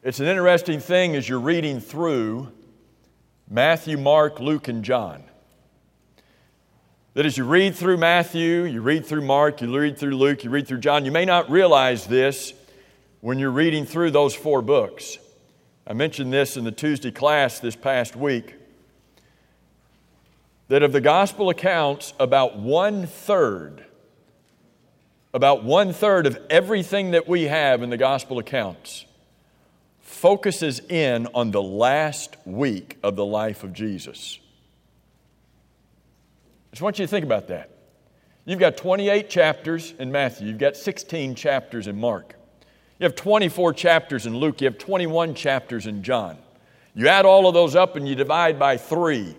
It's an interesting thing as you're reading through Matthew, Mark, Luke, and John. That as you read through Matthew, you read through Mark, you read through Luke, you read through John, you may not realize this when you're reading through those 4 books. I mentioned this in the Tuesday class this past week, that of the gospel accounts, about one-third of everything that we have in the gospel accounts focuses in on the last week of the life of Jesus. I just want you to think about that. You've got 28 chapters in Matthew. You've got 16 chapters in Mark. You have 24 chapters in Luke. You have 21 chapters in John. You add all of those up and you divide by 3.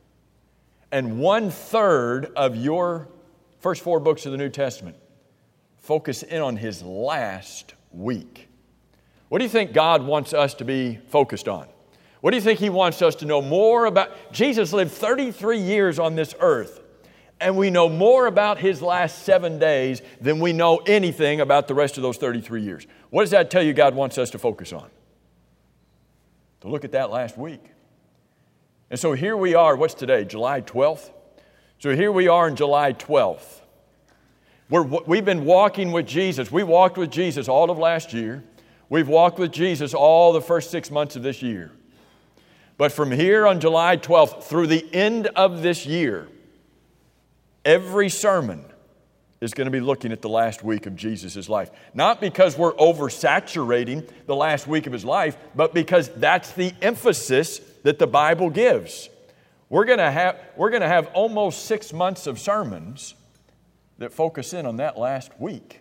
And 1/3 of your first 4 books of the New Testament focus in on His last week. What do you think God wants us to be focused on? What do you think He wants us to know more about? Jesus lived 33 years on this earth, and we know more about His last 7 days than we know anything about the rest of those 33 years. What does that tell you God wants us to focus on? To look at that last week. And so here we are, what's today, July 12th? So here we are on July 12th. We've been walking with Jesus. We walked with Jesus all of last year. We've walked with Jesus all the first 6 months of this year. But from here on July 12th through the end of this year, every sermon is going to be looking at the last week of Jesus' life. Not because we're oversaturating the last week of His life, but because that's the emphasis that the Bible gives. We're going to have almost 6 months of sermons that focus in on that last week.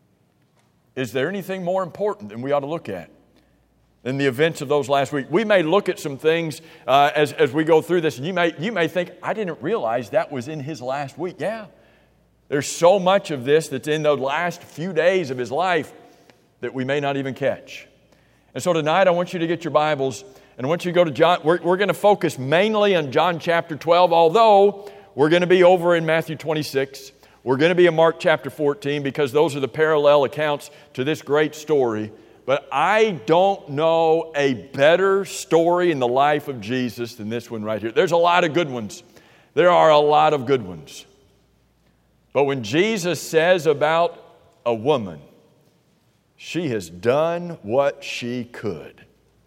Is there anything more important than we ought to look at than the events of those last week? We may look at some things as we go through this, and you may think, I didn't realize that was in His last week. Yeah, there's so much of this that's in the last few days of His life that we may not even catch. And so tonight I want you to get your Bibles, and I want you to go to John. We're going to focus mainly on John chapter 12, although we're going to be over in Matthew 26. We're going to be in Mark chapter 14 because those are the parallel accounts to this great story. But I don't know a better story in the life of Jesus than this one right here. There's a lot of good ones. There are a lot of good ones. But when Jesus says about a woman, she has done what she could.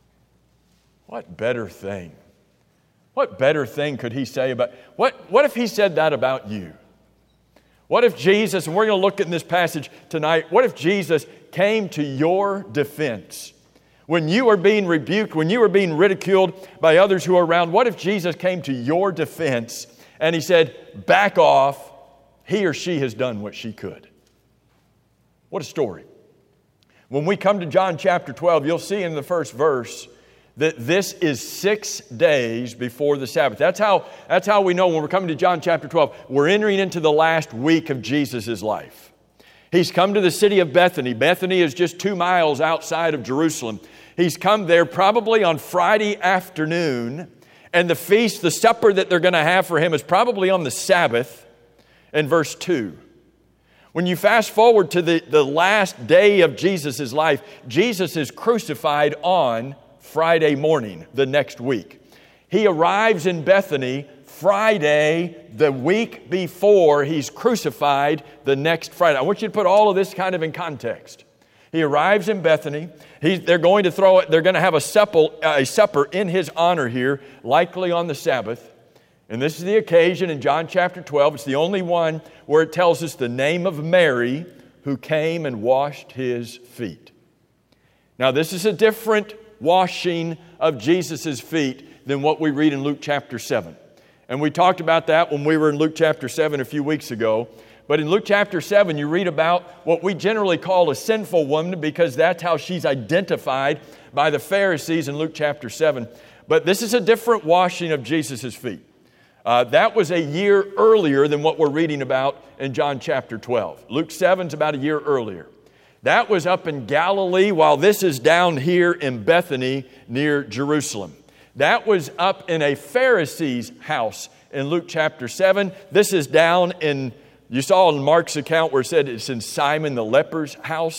What better thing? What better thing could He say about... What if He said that about you? What if Jesus, and we're going to look at this passage tonight, what if Jesus came to your defense? When you were being rebuked, when you were being ridiculed by others who are around, what if Jesus came to your defense and He said, back off, he or she has done what she could? What a story. When we come to John chapter 12, you'll see in the first verse that this is 6 days before the Sabbath. That's how we know when we're coming to John chapter 12, we're entering into the last week of Jesus' life. He's come to the city of Bethany. Bethany is just 2 miles outside of Jerusalem. He's come there probably on Friday afternoon, and the feast, the supper that they're going to have for Him is probably on the Sabbath in verse 2. When you fast forward to the last day of Jesus' life, Jesus is crucified on Friday morning the next week. He arrives in Bethany Friday, the week before He's crucified the next Friday. I want you to put all of this kind of in context. He arrives in Bethany. They're going to have a supper in His honor here, likely on the Sabbath. And this is the occasion in John chapter 12. It's the only one where it tells us the name of Mary who came and washed His feet. Now, this is a different washing of Jesus' feet than what we read in Luke chapter 7. And we talked about that when we were in Luke chapter 7 a few weeks ago. But in Luke chapter 7, you read about what we generally call a sinful woman because that's how she's identified by the Pharisees in Luke chapter 7. But this is a different washing of Jesus' feet. That was a year earlier than what we're reading about in John chapter 12. Luke 7's about a year earlier. That was up in Galilee, while this is down here in Bethany near Jerusalem. That was up in a Pharisee's house in Luke chapter 7. This is down in, you saw in Mark's account where it said it's in Simon the leper's house.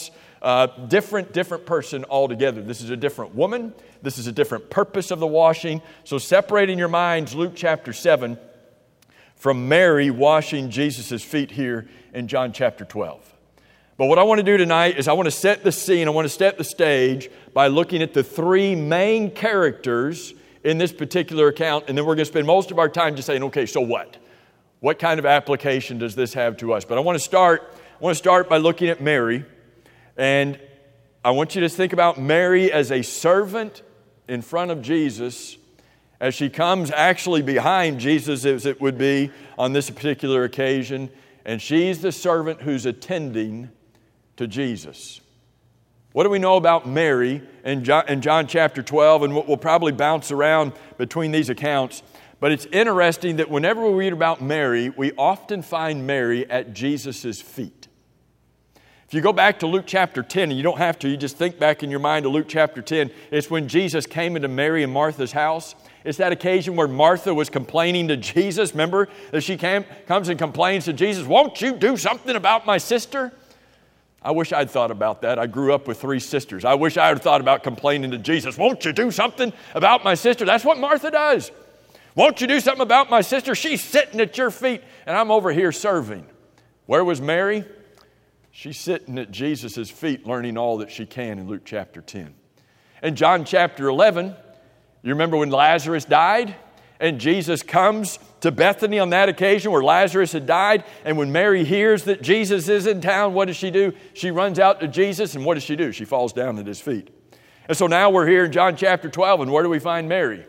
Different person altogether. This is a different woman. This is a different purpose of the washing. So separate in your minds Luke chapter 7 from Mary washing Jesus' feet here in John chapter 12. But what I want to do tonight is I want to set the scene, I want to set the stage by looking at the three main characters in this particular account, and then we're going to spend most of our time just saying, okay, so what? What kind of application does this have to us? But I want to start by looking at Mary, and I want you to think about Mary as a servant in front of Jesus as she comes actually behind Jesus, as it would be on this particular occasion, and she's the servant who's attending to Jesus. What do we know about Mary in John chapter 12? And we'll probably bounce around between these accounts. But it's interesting that whenever we read about Mary, we often find Mary at Jesus' feet. If you go back to Luke chapter 10, and you don't have to, you just think back in your mind to Luke chapter 10, it's when Jesus came into Mary and Martha's house. It's that occasion where Martha was complaining to Jesus. Remember that she comes and complains to Jesus, "Won't you do something about my sister?" I wish I'd thought about that. I grew up with 3 sisters. I wish I had thought about complaining to Jesus. "Won't you do something about my sister?" That's what Martha does. "Won't you do something about my sister? She's sitting at your feet and I'm over here serving." Where was Mary? She's sitting at Jesus' feet learning all that she can in Luke chapter 10. In John chapter 11, you remember when Lazarus died? And Jesus comes to Bethany on that occasion where Lazarus had died. And when Mary hears that Jesus is in town, what does she do? She runs out to Jesus, and what does she do? She falls down at his feet. And so now we're here in John chapter 12, and where do we find Mary?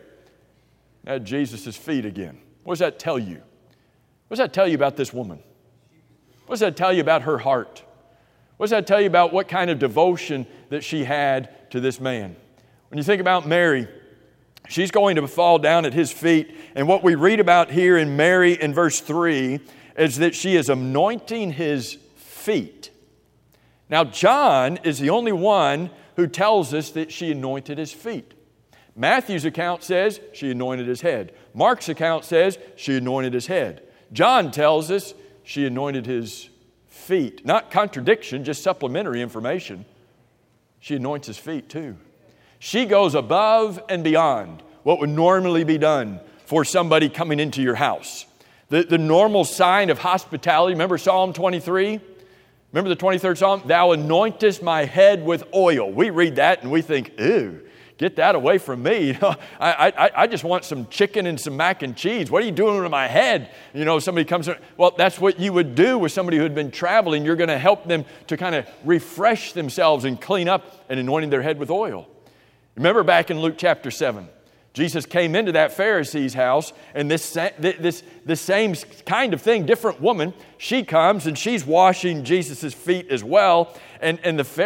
At Jesus' feet again. What does that tell you? What does that tell you about this woman? What does that tell you about her heart? What does that tell you about what kind of devotion that she had to this man? When you think about Mary, she's going to fall down at his feet. And what we read about here in Mary in verse 3 is that she is anointing his feet. Now, John is the only one who tells us that she anointed his feet. Matthew's account says she anointed his head. Mark's account says she anointed his head. John tells us she anointed his feet. Not contradiction, just supplementary information. She anoints his feet too. She goes above and beyond what would normally be done for somebody coming into your house. The normal sign of hospitality, remember Psalm 23? Remember the 23rd Psalm? "Thou anointest my head with oil." We read that and we think, ew, get that away from me. I just want some chicken and some mac and cheese. What are you doing with my head? Somebody comes in. Well, that's what you would do with somebody who had been traveling. You're going to help them to kind of refresh themselves and clean up and anointing their head with oil. Remember back in Luke chapter 7, Jesus came into that Pharisee's house, and this same kind of thing, different woman, she comes and she's washing Jesus' feet as well. And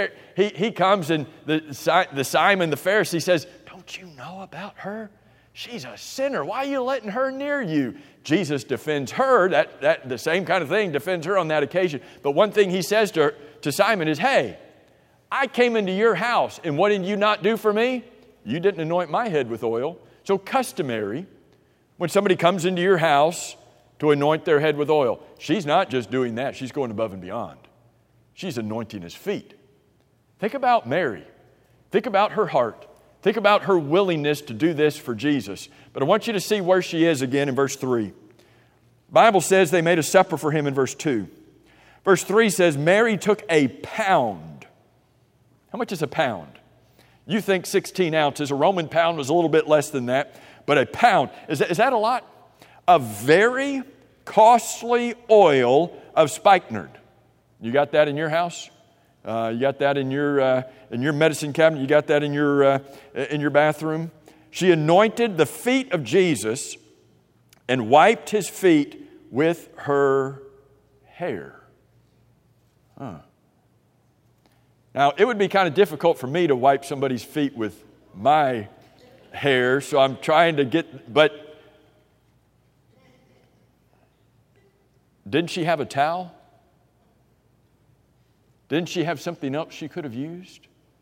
he comes, and the Simon the Pharisee says, "Don't you know about her? She's a sinner. Why are you letting her near you?" Jesus defends her. That the same kind of thing defends her on that occasion. But one thing he says to Simon is, "Hey, I came into your house, and what did you not do for me? You didn't anoint my head with oil." So customary, when somebody comes into your house to anoint their head with oil, she's not just doing that. She's going above and beyond. She's anointing his feet. Think about Mary. Think about her heart. Think about her willingness to do this for Jesus. But I want you to see where she is again in verse 3. The Bible says they made a supper for him in verse 2. Verse 3 says, Mary took a pound. How much is a pound? You think 16 ounces. A Roman pound was a little bit less than that. But a pound, is that a lot? A very costly oil of spikenard. You got that in your house? You got that in your medicine cabinet? You got that in your bathroom? She anointed the feet of Jesus and wiped his feet with her hair. Now, it would be kind of difficult for me to wipe somebody's feet with my hair, so I'm trying to but didn't she have a towel? Didn't she have something else she could have used?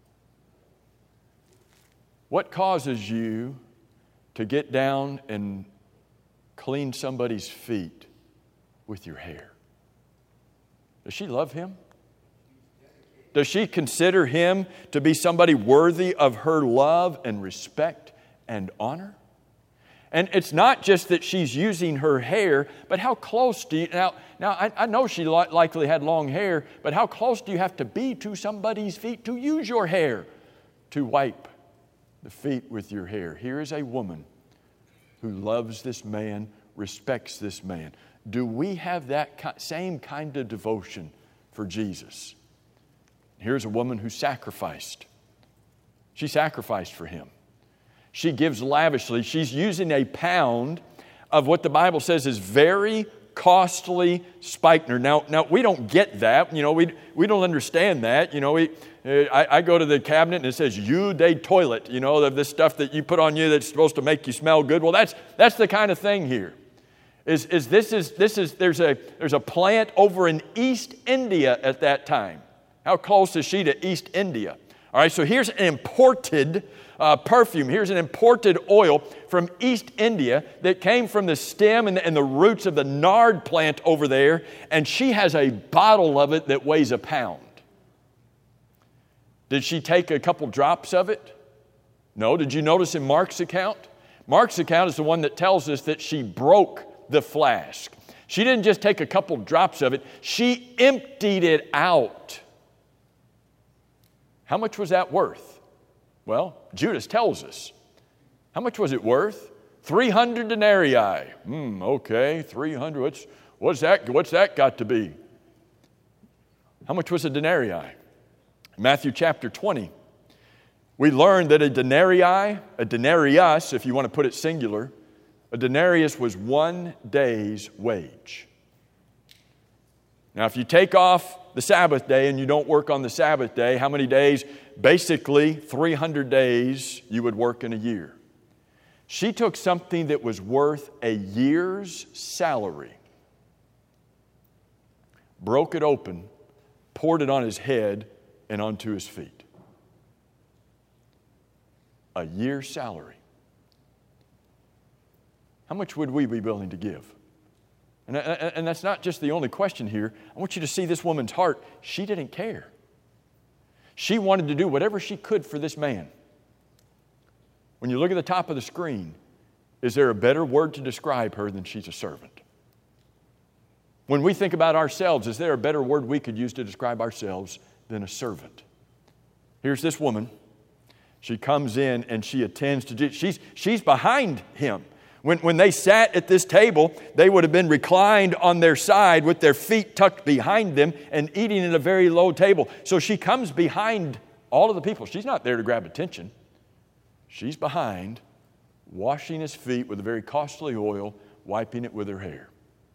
What causes you to get down and clean somebody's feet with your hair? Does she love him? Does she consider him to be somebody worthy of her love and respect and honor? And it's not just that she's using her hair, but how close do you... Now I know she likely had long hair, but how close do you have to be to somebody's feet to use your hair to wipe the feet with your hair? Here is a woman who loves this man, respects this man. Do we have that same kind of devotion for Jesus? Here's a woman who sacrificed. She sacrificed for him. She gives lavishly. She's using a pound of what the Bible says is very costly spikenard. Now we don't get that. We don't understand that. I go to the cabinet and it says Eau de toilet. This stuff that you put on you that's supposed to make you smell good. Well, that's the kind of thing here. There's a plant over in East India at that time. How close is she to East India? All right, so here's an imported perfume. Here's an imported oil from East India that came from the stem and the roots of the nard plant over there, and she has a bottle of it that weighs a pound. Did she take a couple drops of it? No. Did you notice in Mark's account? Mark's account is the one that tells us that she broke the flask. She didn't just take a couple drops of it. She emptied it out. How much was that worth? Well, Judas tells us. How much was it worth? 300 denarii. Okay, 300. What's that got to be? How much was a denarii? Matthew chapter 20. We learned that a denarius, if you want to put it singular, a denarius was 1 day's wage. Now, if you take off the Sabbath day and you don't work on the Sabbath day, how many days? Basically, 300 days you would work in a year. She took something that was worth a year's salary, broke it open, poured it on his head and onto his feet. A year's salary. How much would we be willing to give? And that's not just the only question here. I want you to see this woman's heart. She didn't care. She wanted to do whatever she could for this man. When you look at the top of the screen, is there a better word to describe her than she's a servant? When we think about ourselves, is there a better word we could use to describe ourselves than a servant? Here's this woman. She comes in and she attends to Jesus. She's behind him. When they sat at this table, they would have been reclined on their side with their feet tucked behind them and eating at a very low table. So she comes behind all of the people. She's not there to grab attention. She's behind, washing his feet with a very costly oil, wiping it with her hair.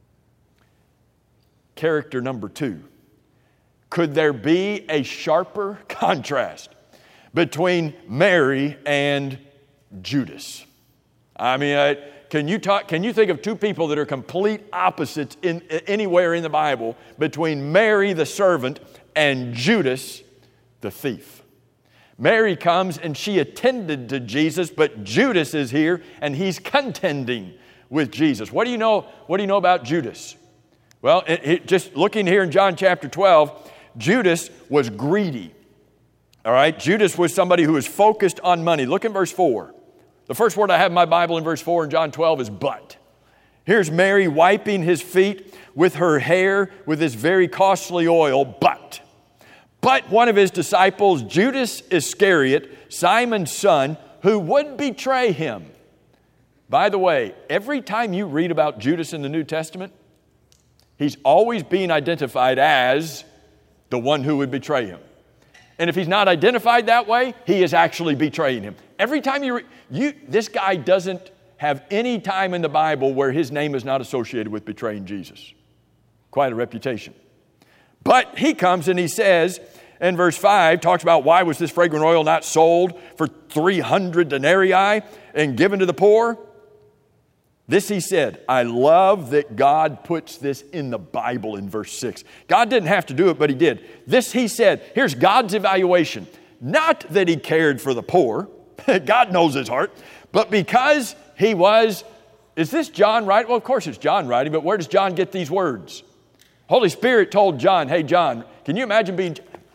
Character number 2. Could there be a sharper contrast between Mary and Judas? I mean, can you think of two people that are complete opposites anywhere in the Bible between Mary the servant and Judas the thief? Mary comes and she attended to Jesus, but Judas is here and he's contending with Jesus. What do you know about Judas? Well, just looking here in John chapter 12, Judas was greedy. All right, Judas was somebody who was focused on money. Look in verse 4. The first word I have in my Bible in verse 4 in John 12 is but. Here's Mary wiping his feet with her hair with this very costly oil, but one of his disciples, Judas Iscariot, Simon's son, who would betray him. By the way, every time you read about Judas in the New Testament, he's always being identified as the one who would betray him. And if he's not identified that way, he is actually betraying him. Every time this guy doesn't have any time in the Bible where his name is not associated with betraying Jesus. Quite a reputation. But he comes and he says, in verse 5, talks about why was this fragrant oil not sold for 300 denarii and given to the poor? This he said, I love that God puts this in the Bible in verse 6. God didn't have to do it, but he did. This he said, here's God's evaluation. Not that he cared for the poor. God knows his heart. But because he was, is this John writing? Well, of course it's John writing, but where does John get these words? Holy Spirit told John, hey, John, can you imagine being,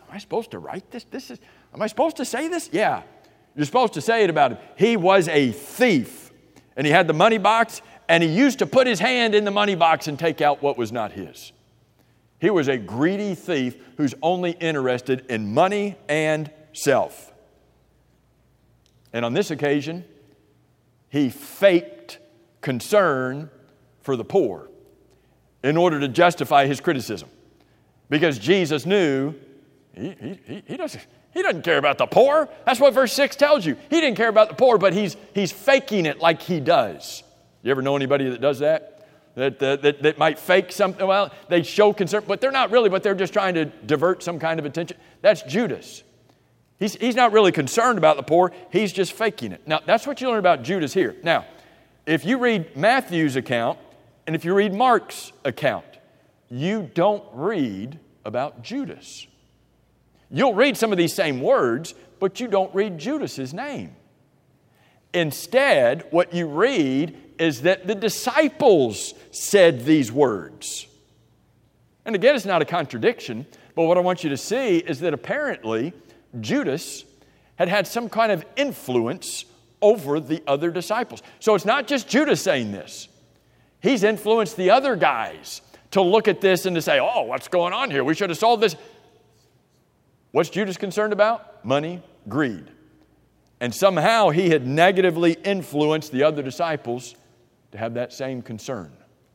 I supposed to write this? Am I supposed to say this? Yeah, you're supposed to say it about him. He was a thief, and he had the money box, and he used to put his hand in the money box and take out what was not his. He was a greedy thief who's only interested in money and self. And on this occasion, he faked concern for the poor in order to justify his criticism. Because Jesus knew he doesn't care about the poor. That's what verse 6 tells you. He didn't care about the poor, but he's faking it like he does. You ever know anybody that does that? That might fake something. Well, they show concern, but they're not really, but they're just trying to divert some kind of attention. That's Judas. He's not really concerned about the poor. He's just faking it. Now, that's what you learn about Judas here. Now, if you read Matthew's account and if you read Mark's account, you don't read about Judas. You'll read some of these same words, but you don't read Judas's name. Instead, what you read is that the disciples said these words. And again, it's not a contradiction, but what I want you to see is that apparently Judas had some kind of influence over the other disciples. So it's not just Judas saying this. He's influenced the other guys to look at this and to say, oh, what's going on here? We should have solved this. What's Judas concerned about? Money, greed. And somehow he had negatively influenced the other disciples to have that same concern.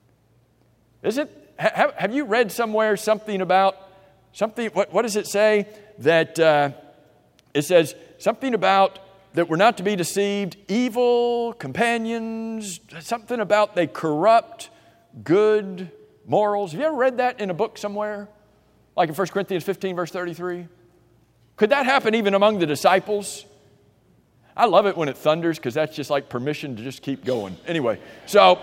Have you read somewhere what does it say? That it says something about that we're not to be deceived, evil companions, something about they corrupt good morals. Have you ever read that in a book somewhere? Like in 1 Corinthians 15, verse 33? Could that happen even among the disciples? I love it when it thunders because that's just like permission to just keep going. Anyway, so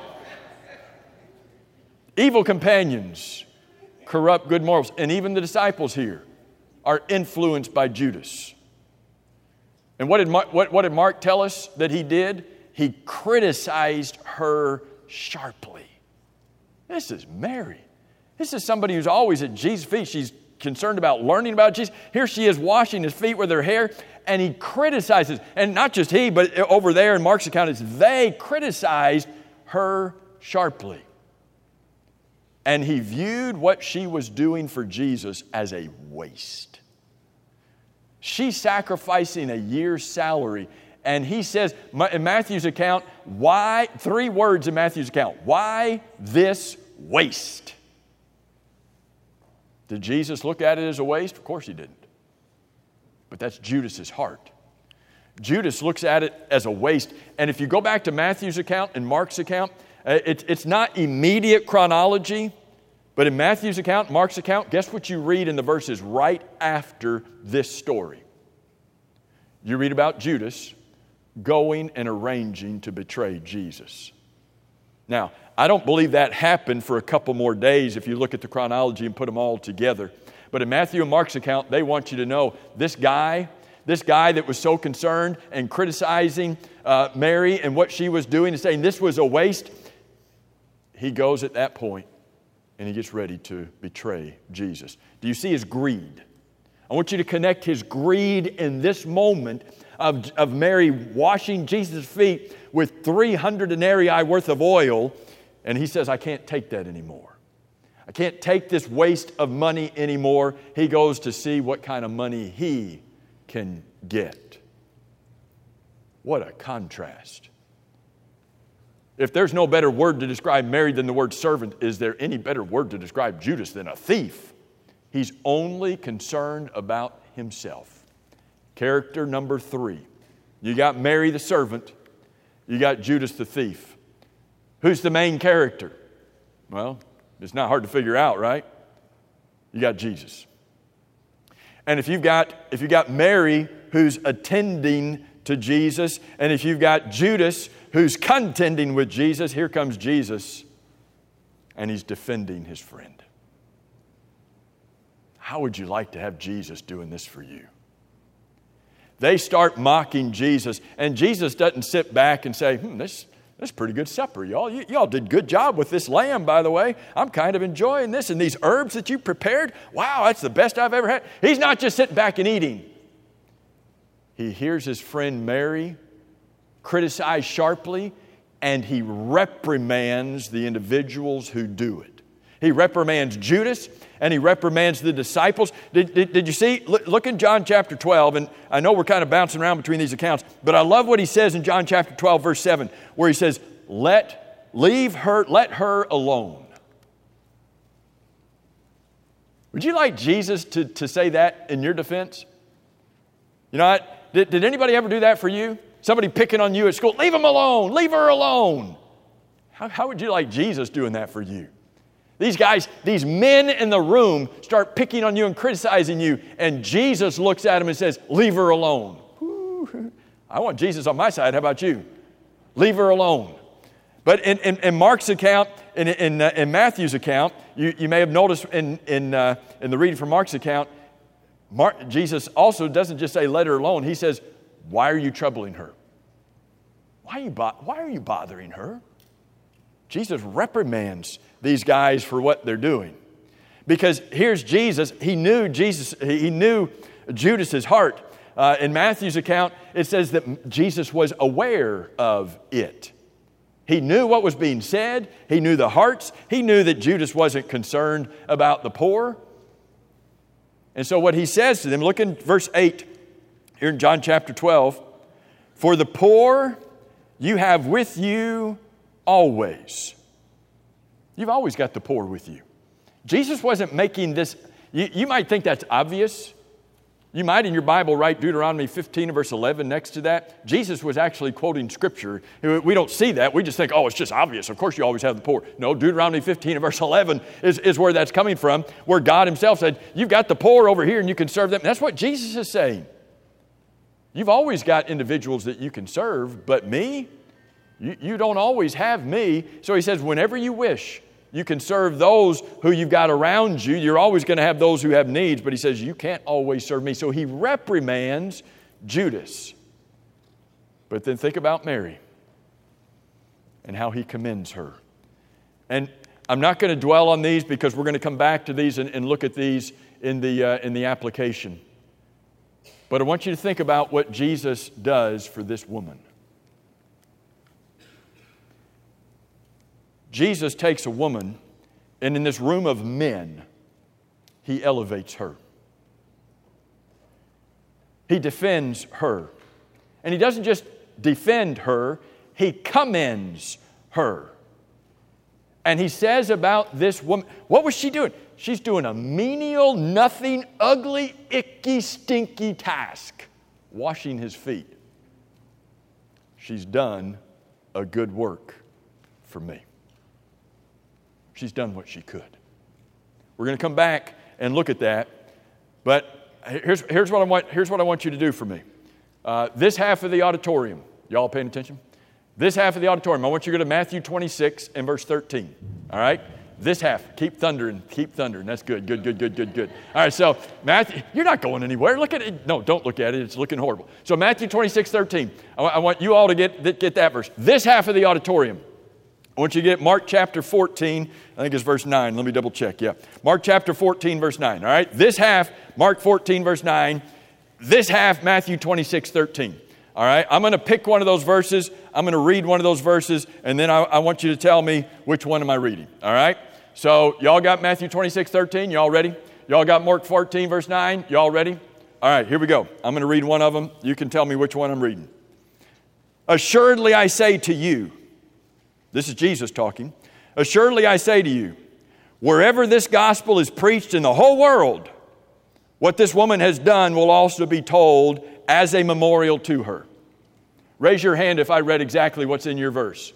evil companions corrupt good morals. And even the disciples here are influenced by Judas. And what did Mark tell us that he did? He criticized her sharply. This is Mary. This is somebody who's always at Jesus' feet. She's concerned about learning about Jesus. Here she is washing his feet with her hair, and he criticizes. And not just he, but over there in Mark's account, it's they criticized her sharply. And he viewed what she was doing for Jesus as a waste. She's sacrificing a year's salary. And he says, in Matthew's account, why? 3 words in Matthew's account. Why this waste? Did Jesus look at it as a waste? Of course he didn't. But that's Judas's heart. Judas looks at it as a waste. And if you go back to Matthew's account and Mark's account, it's not immediate chronology. But in Matthew's account, Mark's account, guess what you read in the verses right after this story? You read about Judas going and arranging to betray Jesus. Now, I don't believe that happened for a couple more days if you look at the chronology and put them all together. But in Matthew and Mark's account, they want you to know this guy that was so concerned and criticizing Mary and what she was doing and saying this was a waste, he goes at that point and he gets ready to betray Jesus. Do you see his greed? I want you to connect his greed in this moment of Mary washing Jesus' feet with 300 denarii worth of oil. And he says, I can't take that anymore. I can't take this waste of money anymore. He goes to see what kind of money he can get. What a contrast. If there's no better word to describe Mary than the word servant, is there any better word to describe Judas than a thief? He's only concerned about himself. Character number 3. You got Mary the servant. You got Judas the thief. Who's the main character? Well, it's not hard to figure out, right? You got Jesus. And if you've got Mary who's attending to Jesus, and if you've got Judas who's contending with Jesus, here comes Jesus, and he's defending his friend. How would you like to have Jesus doing this for you? They start mocking Jesus, and Jesus doesn't sit back and say, this That's a pretty good supper, y'all. Y'all did a good job with this lamb, by the way. I'm kind of enjoying this. And these herbs that you prepared, wow, that's the best I've ever had. He's not just sitting back and eating. He hears his friend Mary criticized sharply, and he reprimands the individuals who do it. He reprimands Judas, and he reprimands the disciples. Did you see? Look in John chapter 12, and I know we're kind of bouncing around between these accounts, but I love what he says in John chapter 12, verse 7, where he says, let her alone. Would you like Jesus to say that in your defense? You know what? Did anybody ever do that for you? Somebody picking on you at school, leave him alone, leave her alone. How would you like Jesus doing that for you? These guys, these men in the room start picking on you and criticizing you, and Jesus looks at them and says, leave her alone. Woo. I want Jesus on my side. How about you? Leave her alone. But in Mark's account, in Matthew's account, you may have noticed in the reading from Mark's account, Jesus also doesn't just say, let her alone. He says, why are you troubling her? Why are you bothering her? Jesus reprimands these guys for what they're doing. Because here's Jesus. He knew Judas's heart. In Matthew's account, it says that Jesus was aware of it. He knew what was being said. He knew the hearts. He knew that Judas wasn't concerned about the poor. And so what he says to them, look in verse 8 here in John chapter 12. For the poor you have with you always. You've always got the poor with you. Jesus wasn't making this, you might think that's obvious. You might in your Bible write Deuteronomy 15 verse 11 next to that. Jesus was actually quoting Scripture. We don't see that. We just think, oh, it's just obvious. Of course you always have the poor. No, Deuteronomy 15 verse 11 is where that's coming from, where God himself said, you've got the poor over here and you can serve them. That's what Jesus is saying. You've always got individuals that you can serve, but me, you don't always have me. So he says, whenever you wish, you can serve those who you've got around you. You're always going to have those who have needs, but he says, you can't always serve me. So he reprimands Judas. But then think about Mary and how he commends her. And I'm not going to dwell on these because we're going to come back to these and look at these in the application. But I want you to think about what Jesus does for this woman. Jesus takes a woman, and in this room of men, he elevates her. He defends her. And he doesn't just defend her, he commends her. And he says about this woman, what was she doing? She's doing a menial, nothing, ugly, icky, stinky task, washing his feet. She's done a good work for me. She's done what she could. We're going to come back and look at that. But here's what I want you to do for me. This half of the auditorium, y'all paying attention? This half of the auditorium, I want you to go to Matthew 26 and verse 13. All right? This half, keep thundering. That's good. Good. All right, so Matthew, you're not going anywhere. Look at it. No, don't look at it. It's looking horrible. So Matthew 26, 13. I want you all to get that verse. This half of the auditorium. I want you to get Mark chapter 14, I think it's verse 9. Let me double check, yeah. Mark chapter 14, verse 9, all right? This half, Mark 14, verse 9. This half, Matthew 26, 13. All right? I'm going to pick one of those verses. I'm going to read one of those verses, and then I want you to tell me which one am I reading, all right? So y'all got Matthew 26, 13? Y'all ready? Y'all got Mark 14, verse 9? Y'all ready? All right, here we go. I'm going to read one of them. You can tell me which one I'm reading. Assuredly I say to you, this is Jesus talking. Assuredly I say to you, wherever this gospel is preached in the whole world, what this woman has done will also be told as a memorial to her. Raise your hand if I read exactly what's in your verse.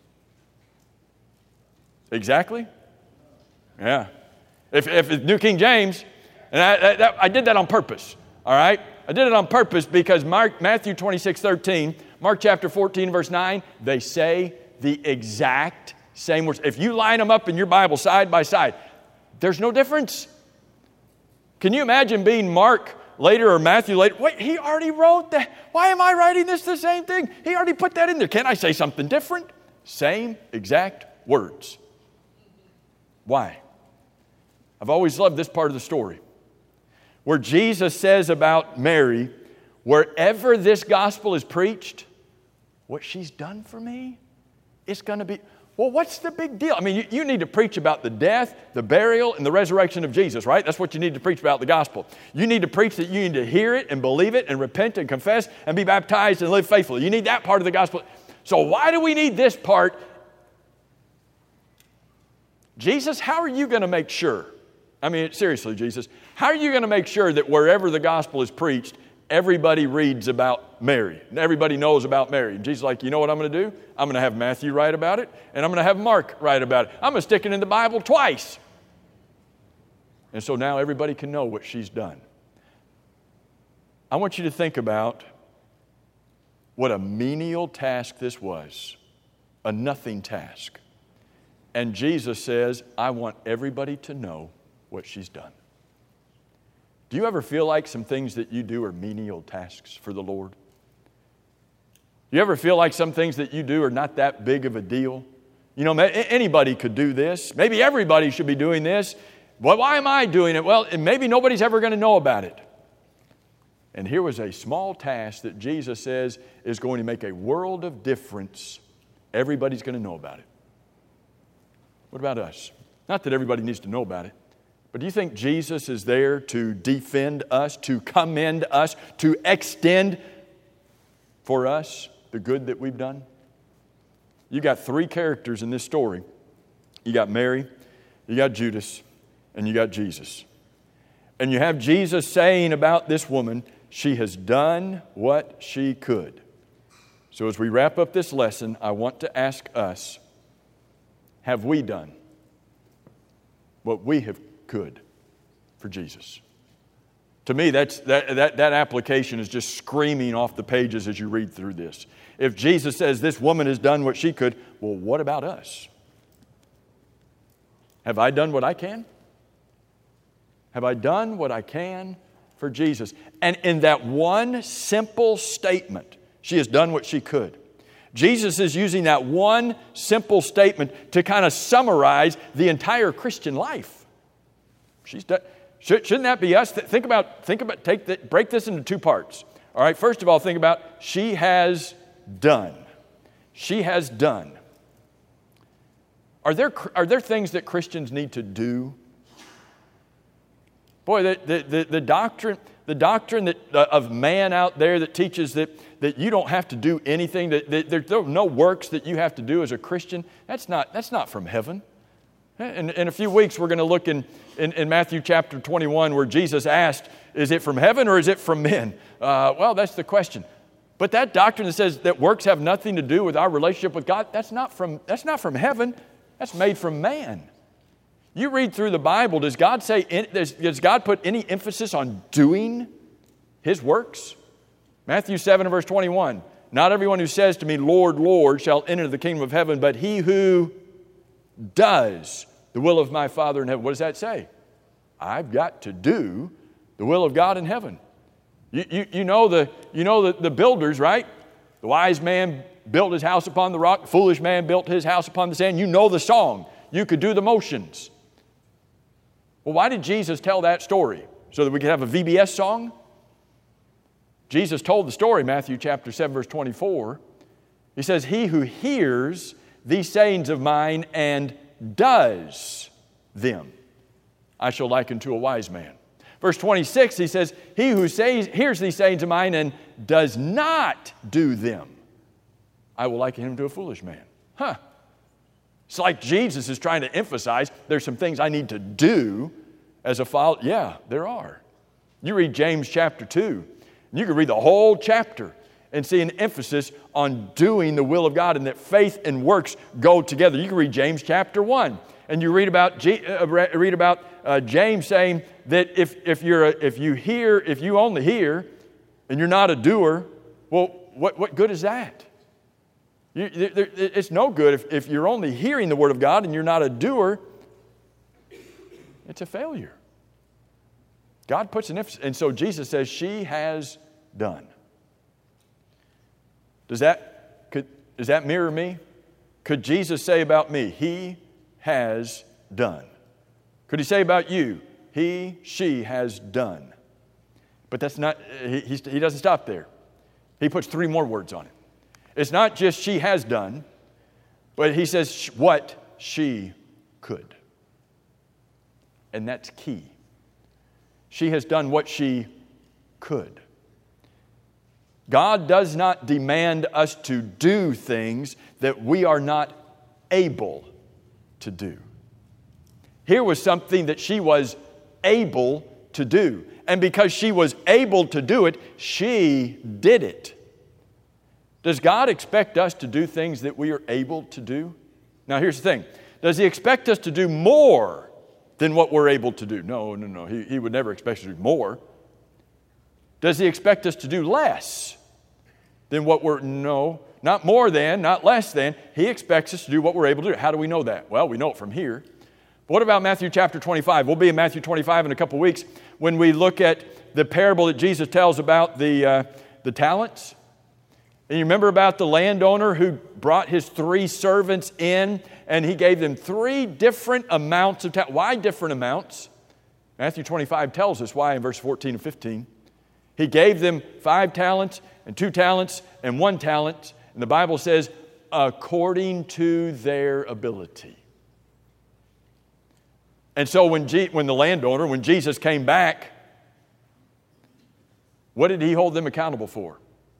Exactly? Yeah. If it's New King James, and I did that on purpose, all right? I did it on purpose because Matthew 26, 13, Mark chapter 14, verse 9, they say the exact same words. If you line them up in your Bible side by side, there's no difference. Can you imagine being Mark later or Matthew later? Wait, he already wrote that. Why am I writing this the same thing? He already put that in there. Can't I say something different? Same exact words. Why? I've always loved this part of the story, where Jesus says about Mary, wherever this gospel is preached, what she's done for me, it's going to be, well, what's the big deal? I mean, you need to preach about the death, the burial, and the resurrection of Jesus, right? That's what you need to preach about the gospel. You need to preach that you need to hear it and believe it and repent and confess and be baptized and live faithfully. You need that part of the gospel. So why do we need this part? Jesus, how are you going to make sure? I mean, seriously, Jesus, how are you going to make sure that wherever the gospel is preached, everybody reads about Mary, and everybody knows about Mary? And Jesus is like, you know what I'm going to do? I'm going to have Matthew write about it, and I'm going to have Mark write about it. I'm going to stick it in the Bible twice. And so now everybody can know what she's done. I want you to think about what a menial task this was, a nothing task. And Jesus says, I want everybody to know what she's done. Do you ever feel like some things that you do are menial tasks for the Lord? You ever feel like some things that you do are not that big of a deal? You know, anybody could do this. Maybe everybody should be doing this. Well, why am I doing it? Well, maybe nobody's ever going to know about it. And here was a small task that Jesus says is going to make a world of difference. Everybody's going to know about it. What about us? Not that everybody needs to know about it, but do you think Jesus is there to defend us, to commend us, to extend for us the good that we've done? You got three characters in this story. You got Mary, you got Judas, and you got Jesus. And you have Jesus saying about this woman, she has done what she could. So as we wrap up this lesson, I want to ask us, have we done what we could for Jesus? To me, that application is just screaming off the pages as you read through this. If Jesus says this woman has done what she could, well, what about us? Have I done what I can? Have I done what I can for Jesus? And in that one simple statement, she has done what she could. Jesus is using that one simple statement to kind of summarize the entire Christian life. She's done. Shouldn't that be us? Break this into two parts. All right, first of all, think about she has done. She has done. Are there things that Christians need to do? Boy, the doctrine of man out there that teaches that you don't have to do anything, that there are no works that you have to do as a Christian, that's not from heaven. In a few weeks, we're going to look in Matthew chapter 21 where Jesus asked, is it from heaven or is it from men? Well, that's the question. But that doctrine that says that works have nothing to do with our relationship with God, that's not from heaven. That's made from man. You read through the Bible, does God put any emphasis on doing His works? Matthew 7 and verse 21, not everyone who says to me, Lord, Lord, shall enter the kingdom of heaven, but he who does the will of my Father in heaven. What does that say? I've got to do the will of God in heaven. You know the builders, right? The wise man built his house upon the rock, the foolish man built his house upon the sand. You know the song. You could do the motions. Well, why did Jesus tell that story? So that we could have a VBS song? Jesus told the story, Matthew chapter 7, verse 24. He says, he who hears these sayings of mine and does them, I shall liken to a wise man. Verse 26, he says, he who hears these sayings of mine and does not do them, I will liken him to a foolish man. It's like Jesus is trying to emphasize there's some things I need to do as a follower. Yeah, there are. You read James chapter 2, and you can read the whole chapter and see an emphasis on doing the will of God and that faith and works go together. You can read James chapter 1, and you read about James saying that if you only hear and you're not a doer, well, what good is that? It's no good if you're only hearing the Word of God and you're not a doer. It's a failure. God puts an emphasis. And so Jesus says, she has done. Does that mirror me? could Jesus say about me, He has done? Could He say about you, He, she has done? But that's not, he doesn't stop there. He puts 3 more words on it. It's not just she has done, but He says what she could. And that's key. She has done what she could. God does not demand us to do things that we are not able to do. Here was something that she was able to do. And because she was able to do it, she did it. Does God expect us to do things that we are able to do? Now here's the thing. Does He expect us to do more than what we're able to do? No. He would never expect us to do more. Does He expect us to do less than what we're... No, not more than, not less than. He expects us to do what we're able to do. How do we know that? Well, we know it from here. But what about Matthew chapter 25? We'll be in Matthew 25 in a couple weeks when we look at the parable that Jesus tells about the talents. And you remember about the landowner who brought his 3 servants in and he gave them 3 different amounts of talent. Why different amounts? Matthew 25 tells us why in verse 14 and 15. He gave them 5 talents and 2 talents and 1 talent. And the Bible says, according to their ability. And so when Jesus came back, what did He hold them accountable for?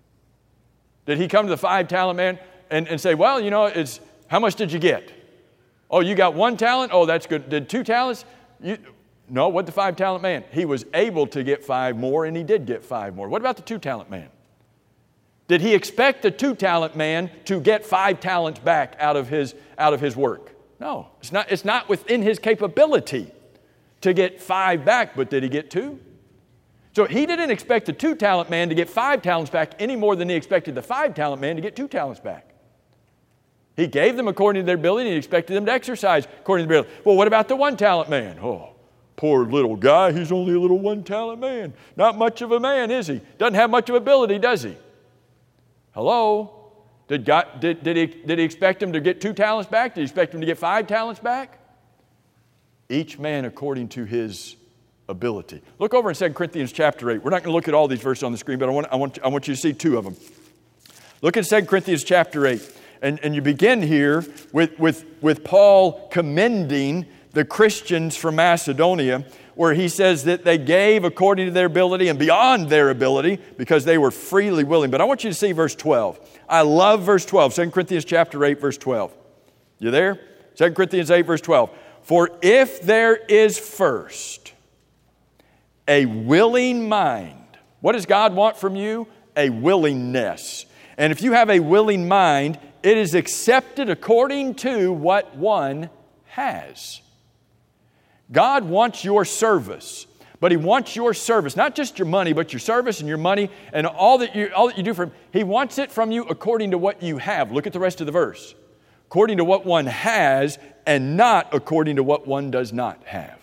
Did He come to the 5-talent man and say, well, how much did you get? Oh, you got 1 talent? Oh, that's good. Did 2 talents? No, what the 5-talent man? He was able to get 5 more, and he did get 5 more. What about the 2-talent man? Did he expect the 2-talent man to get 5 talents back out of his work? No, it's not within his capability to get 5 back, but did he get 2? So he didn't expect the 2-talent man to get 5 talents back any more than he expected the 5-talent man to get 2 talents back. He gave them according to their ability, and he expected them to exercise according to their ability. Well, what about the 1-talent man? Oh, poor little guy, he's only a little 1-talent man. Not much of a man, is he? Doesn't have much of ability, does he? Hello? Did he expect him to get 2 talents back? Did he expect him to get 5 talents back? Each man according to his ability. Look over in 2 Corinthians chapter 8. We're not going to look at all these verses on the screen, but I want you to see 2 of them. Look at 2 Corinthians chapter 8. And you begin here with Paul commending the Christians from Macedonia, where he says that they gave according to their ability and beyond their ability because they were freely willing. But I want you to see verse 12. I love verse 12, 2 Corinthians chapter 8, verse 12. You there? 2 Corinthians 8, verse 12. For if there is first a willing mind, what does God want from you? A willingness. And if you have a willing mind, it is accepted according to what one has. God wants your service, but He wants your service, not just your money, but your service and your money and all that you do for Him. He wants it from you according to what you have. Look at the rest of the verse. According to what one has and not according to what one does not have.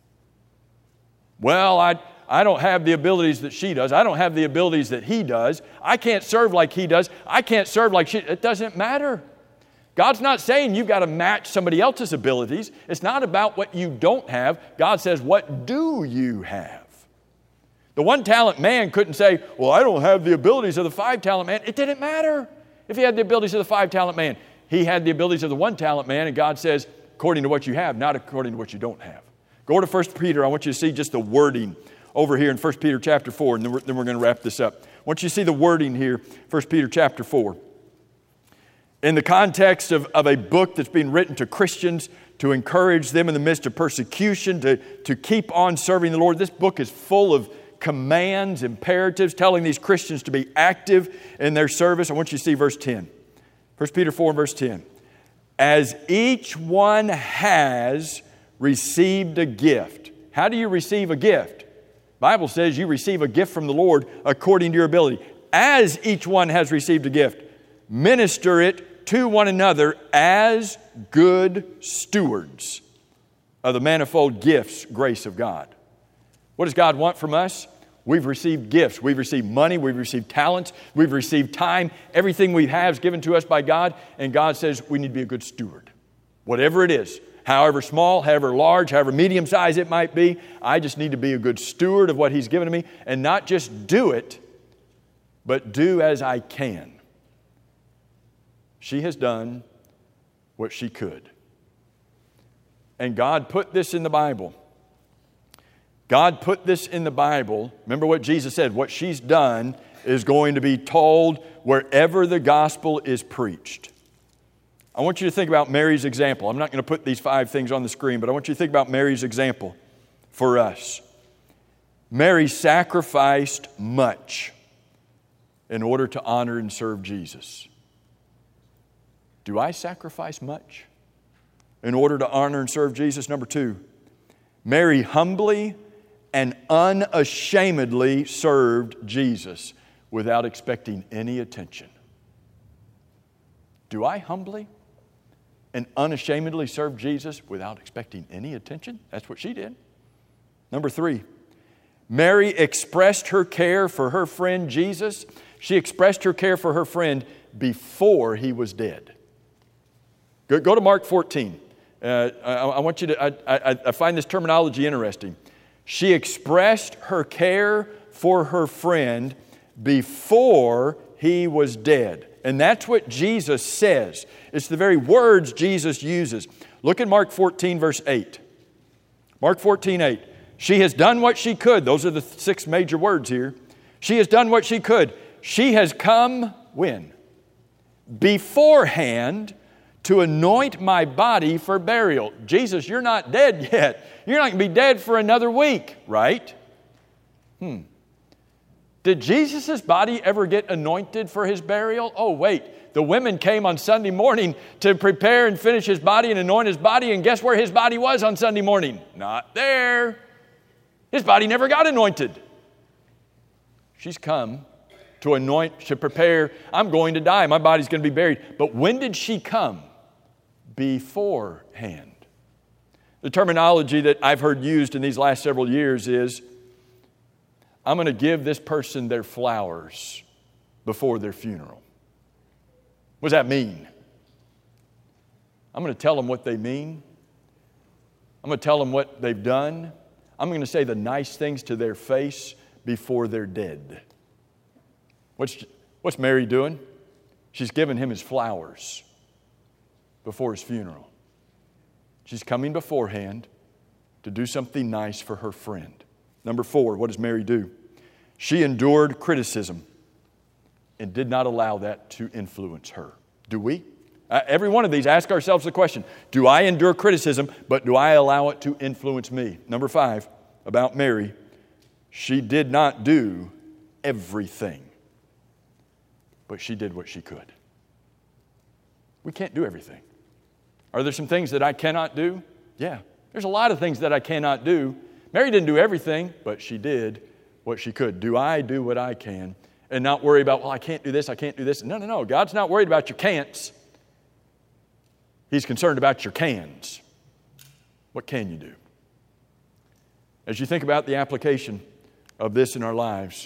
Well, I don't have the abilities that she does. I don't have the abilities that he does. I can't serve like he does. I can't serve like she. It doesn't matter. God's not saying you've got to match somebody else's abilities. It's not about what you don't have. God says, what do you have? The 1-talent man couldn't say, well, I don't have the abilities of the 5-talent man. It didn't matter if he had the abilities of the 5-talent man. He had the abilities of the 1-talent man, and God says, according to what you have, not according to what you don't have. Go to 1 Peter. I want you to see just the wording over here in 1 Peter chapter 4, and then we're going to wrap this up. I want you to see the wording here, 1 Peter chapter 4. In the context of a book that's being written to Christians to encourage them in the midst of persecution, to keep on serving the Lord, this book is full of commands, imperatives, telling these Christians to be active in their service. I want you to see verse 10. 1 Peter 4 and verse 10. As each one has received a gift. How do you receive a gift? The Bible says you receive a gift from the Lord according to your ability. As each one has received a gift, minister it to one another as good stewards of the manifold gifts, grace of God. What does God want from us? We've received gifts. We've received money. We've received talents. We've received time. Everything we have is given to us by God. And God says we need to be a good steward. Whatever it is, however small, however large, however medium size it might be, I just need to be a good steward of what He's given to me and not just do it, but do as I can. She has done what she could. And God put this in the Bible. God put this in the Bible. Remember what Jesus said, what she's done is going to be told wherever the gospel is preached. I want you to think about Mary's example. I'm not going to put these 5 things on the screen, but I want you to think about Mary's example for us. Mary sacrificed much in order to honor and serve Jesus. Do I sacrifice much in order to honor and serve Jesus? Number 2, Mary humbly and unashamedly served Jesus without expecting any attention. Do I humbly and unashamedly serve Jesus without expecting any attention? That's what she did. Number 3, Mary expressed her care for her friend Jesus. She expressed her care for her friend before he was dead. Go to Mark 14. I want you to, I find this terminology interesting. She expressed her care for her friend before he was dead. And that's what Jesus says. It's the very words Jesus uses. Look at Mark 14, verse 8. Mark 14, 8. She has done what she could. Those are the 6 major words here. She has done what she could. She has come, when? Beforehand to anoint my body for burial. Jesus, you're not dead yet. You're not going to be dead for another week, right? Did Jesus' body ever get anointed for His burial? Oh, wait. The women came on Sunday morning to prepare and finish His body and anoint His body, and guess where His body was on Sunday morning? Not there. His body never got anointed. She's come to anoint, to prepare. I'm going to die. My body's going to be buried. But when did she come? Beforehand. The terminology that I've heard used in these last several years is, I'm going to give this person their flowers before their funeral. What does that mean? I'm going to tell them what they mean. I'm going to tell them what they've done. I'm going to say the nice things to their face before they're dead. What's Mary doing? She's giving him his flowers before his funeral. She's coming beforehand to do something nice for her friend. Number 4, what does Mary do? She endured criticism and did not allow that to influence her. Do we? Every one of these, ask ourselves the question, do I endure criticism, but do I allow it to influence me? Number 5, about Mary, she did not do everything, but she did what she could. We can't do everything. Are there some things that I cannot do? Yeah, there's a lot of things that I cannot do. Mary didn't do everything, but she did what she could. Do I do what I can and not worry about, well, I can't do this, I can't do this. No. God's not worried about your can'ts. He's concerned about your cans. What can you do? As you think about the application of this in our lives,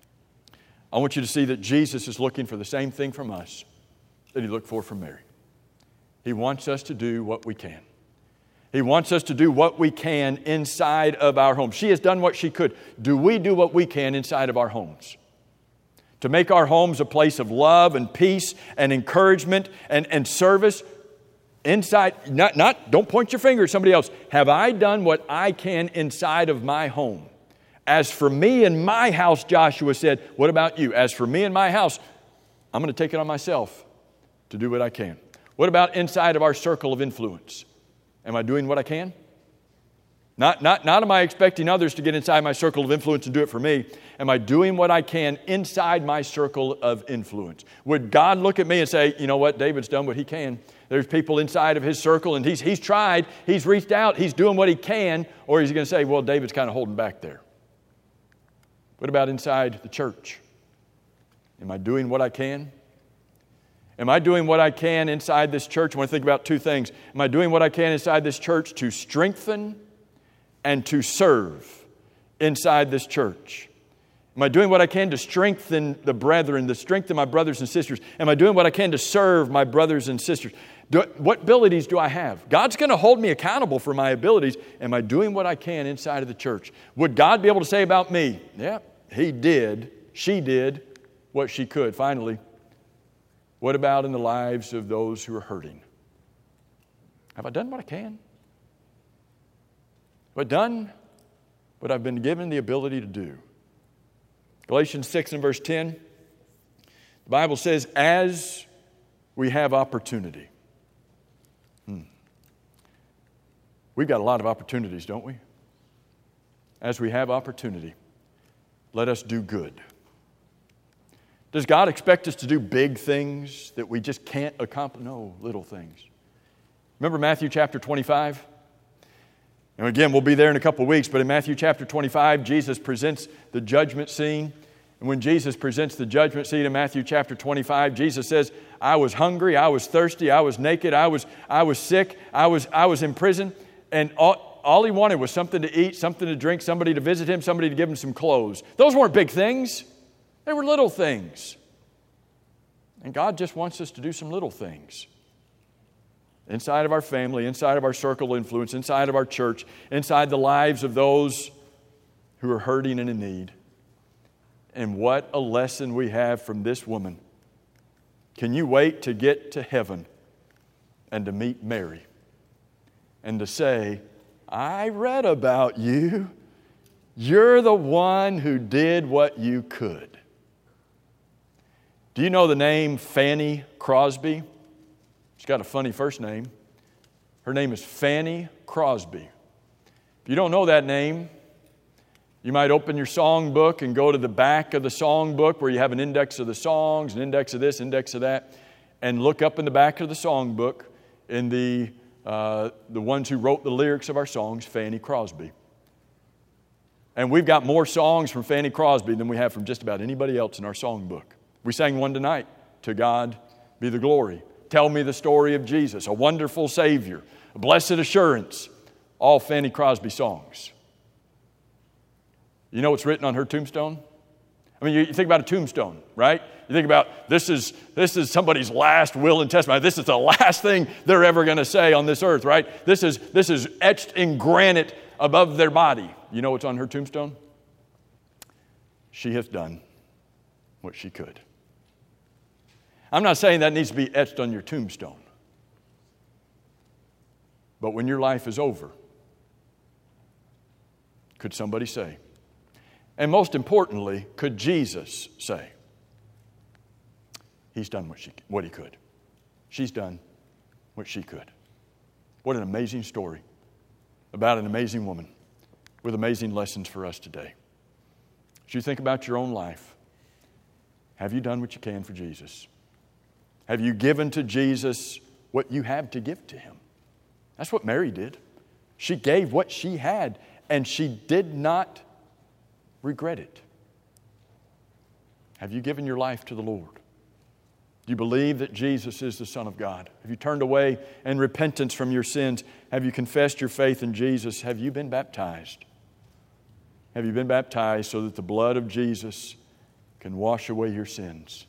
I want you to see that Jesus is looking for the same thing from us that He looked for from Mary. He wants us to do what we can. He wants us to do what we can inside of our home. She has done what she could. Do we do what we can inside of our homes? To make our homes a place of love and peace and encouragement and service inside, don't point your finger at somebody else. Have I done what I can inside of my home? As for me and my house, Joshua said, what about you? As for me and my house, I'm going to take it on myself to do what I can. What about inside of our circle of influence? Am I doing what I can? Not am I expecting others to get inside my circle of influence and do it for me. Am I doing what I can inside my circle of influence? Would God look at me and say, you know what, David's done what he can. There's people inside of his circle and he's tried, he's reached out, he's doing what he can. Or is he going to say, well, David's kind of holding back there? What about inside the church? Am I doing what I can? Am I doing what I can inside this church? I want to think about 2 things. Am I doing what I can inside this church to strengthen and to serve inside this church? Am I doing what I can to strengthen the brethren, to strengthen my brothers and sisters? Am I doing what I can to serve my brothers and sisters? What abilities do I have? God's going to hold me accountable for my abilities. Am I doing what I can inside of the church? Would God be able to say about me, yeah, he did, she did what she could? Finally, what about in the lives of those who are hurting? Have I done what I can? Have I done what I've been given the ability to do? Galatians 6 and verse 10, the Bible says, as we have opportunity. We've got a lot of opportunities, don't we? As we have opportunity, let us do good. Does God expect us to do big things that we just can't accomplish? No, little things. Remember Matthew chapter 25? And again, we'll be there in a couple of weeks, but in Matthew chapter 25, Jesus presents the judgment scene. And when Jesus presents the judgment scene in Matthew chapter 25, Jesus says, I was hungry, I was thirsty, I was naked, I was sick, I was in prison. And all he wanted was something to eat, something to drink, somebody to visit him, somebody to give him some clothes. Those weren't big things. They were little things. And God just wants us to do some little things. Inside of our family, inside of our circle of influence, inside of our church, inside the lives of those who are hurting and in need. And what a lesson we have from this woman. Can you wait to get to heaven and to meet Mary? And to say, I read about you. You're the one who did what you could. Do you know the name Fanny Crosby? She's got a funny first name. Her name is Fanny Crosby. If you don't know that name, you might open your song book and go to the back of the song book where you have an index of the songs, an index of this, index of that, and look up in the back of the song book in the ones who wrote the lyrics of our songs, Fanny Crosby. And we've got more songs from Fanny Crosby than we have from just about anybody else in our song book. We sang one tonight, To God Be the Glory. Tell Me the Story of Jesus, A Wonderful Savior, A Blessed Assurance, all Fanny Crosby songs. You know what's written on her tombstone? I mean, you think about a tombstone, right? You think about this is somebody's last will and testament. This is the last thing they're ever going to say on this earth, right? This is etched in granite above their body. You know what's on her tombstone? She hath done what she could. I'm not saying that needs to be etched on your tombstone. But when your life is over, could somebody say? And most importantly, could Jesus say, He's done what He could. She's done what she could. What an amazing story about an amazing woman with amazing lessons for us today. As you think about your own life, have you done what you can for Jesus? Have you given to Jesus what you have to give to Him? That's what Mary did. She gave what she had, and she did not regret it. Have you given your life to the Lord? Do you believe that Jesus is the Son of God? Have you turned away in repentance from your sins? Have you confessed your faith in Jesus? Have you been baptized? Have you been baptized so that the blood of Jesus can wash away your sins?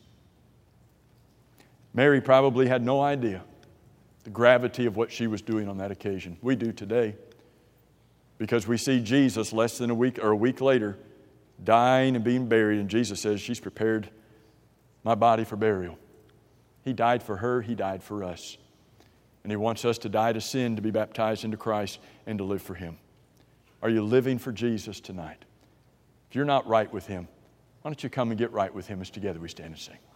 Mary probably had no idea the gravity of what she was doing on that occasion. We do today, because we see Jesus less than a week or a week later dying and being buried, and Jesus says, she's prepared my body for burial. He died for her, He died for us. And He wants us to die to sin, to be baptized into Christ, and to live for Him. Are you living for Jesus tonight? If you're not right with Him, why don't you come and get right with Him as together we stand and sing?